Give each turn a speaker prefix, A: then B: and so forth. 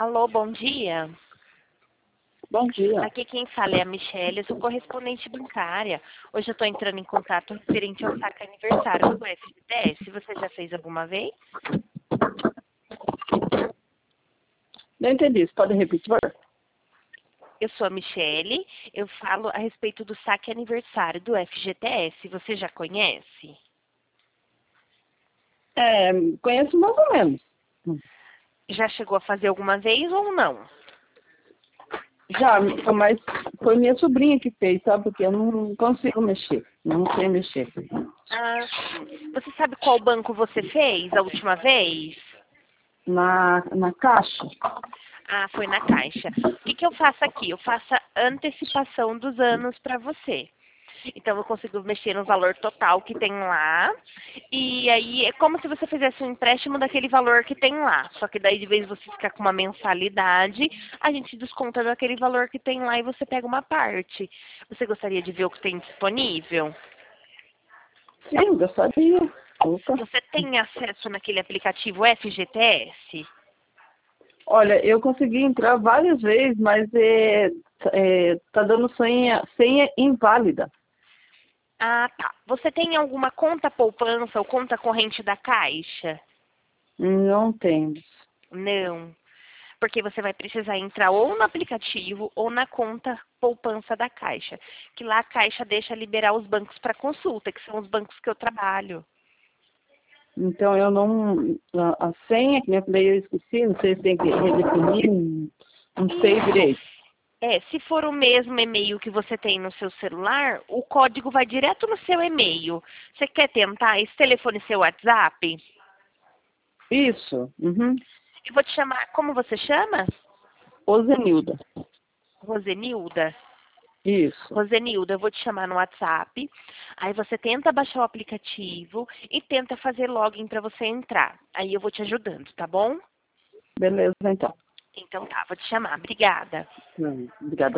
A: Alô, bom dia.
B: Bom dia.
A: Aqui quem fala é a Michelle, eu sou correspondente bancária. Hoje eu estou entrando em contato referente ao saque aniversário do FGTS. Você já fez alguma vez?
B: Não entendi. Você pode repetir? Por favor?
A: Eu sou a Michelle, eu falo a respeito do saque aniversário do FGTS. Você já conhece?
B: Conheço mais ou menos.
A: Já chegou a fazer alguma vez ou não?
B: Já, mas foi minha sobrinha que fez, sabe? Porque eu não consigo mexer. Não sei mexer.
A: Ah, sim. Você sabe qual banco você fez a última vez?
B: Na caixa?
A: Ah, foi na Caixa. O que eu faço aqui? Eu faço a antecipação dos anos para você. Então, eu consigo mexer no valor total que tem lá. E aí, é como se você fizesse um empréstimo daquele valor que tem lá. Só que daí, de vez de você ficar com uma mensalidade, a gente desconta daquele valor que tem lá e você pega uma parte. Você gostaria de ver o que tem disponível?
B: Sim, gostaria. Opa.
A: Você tem acesso naquele aplicativo FGTS?
B: Olha, eu consegui entrar várias vezes, mas tá dando senha inválida.
A: Ah, tá. Você tem alguma conta poupança ou conta corrente da Caixa?
B: Não temos.
A: Não. Porque você vai precisar entrar ou no aplicativo ou na conta poupança da Caixa. Que lá a Caixa deixa liberar os bancos para consulta, que são os bancos que eu trabalho.
B: Então eu não. A senha que minha falei, eu esqueci, não sei se tem que redefinir, não sei direito.
A: Se for o mesmo e-mail que você tem no seu celular, o código vai direto no seu e-mail. Você quer tentar esse telefone seu WhatsApp?
B: Isso. Uhum.
A: Eu vou te chamar, como você chama?
B: Ozenilda.
A: Rosenilda?
B: Isso.
A: Rosenilda, eu vou te chamar no WhatsApp. Aí você tenta baixar o aplicativo e tenta fazer login para você entrar. Aí eu vou te ajudando, tá bom?
B: Beleza, então.
A: Então tá, vou te chamar. Obrigada.
B: Obrigada.